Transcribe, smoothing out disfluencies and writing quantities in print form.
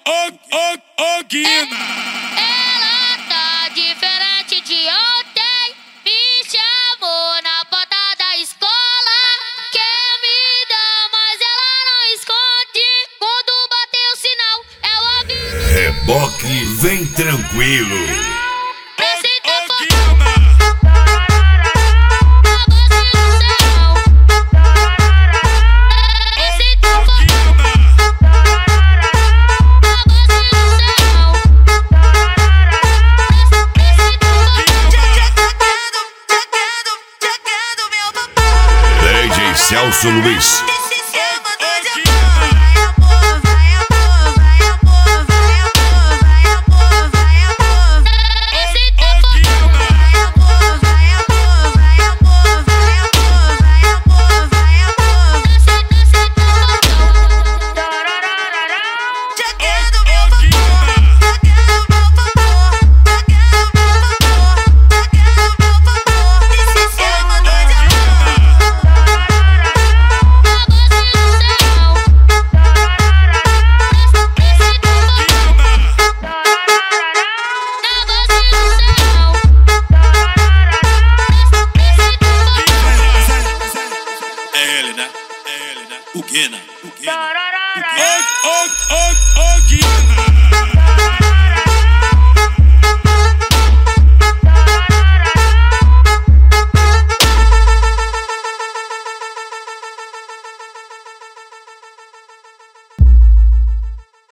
Ô Guina. Ela tá diferente de ontem. Me chamou na porta da escola. Quer me dar, mas ela não esconde. Quando bater o sinal, é o aviso. Reboque, vem tranquilo. Celso Luiz. O Guina.